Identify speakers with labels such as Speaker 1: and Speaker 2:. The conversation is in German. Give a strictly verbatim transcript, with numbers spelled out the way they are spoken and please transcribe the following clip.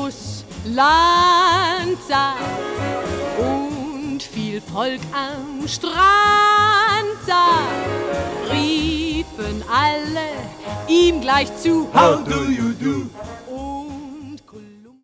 Speaker 1: Russland sah und viel Volk am Strand sah, riefen alle ihm gleich zu.
Speaker 2: How do you do?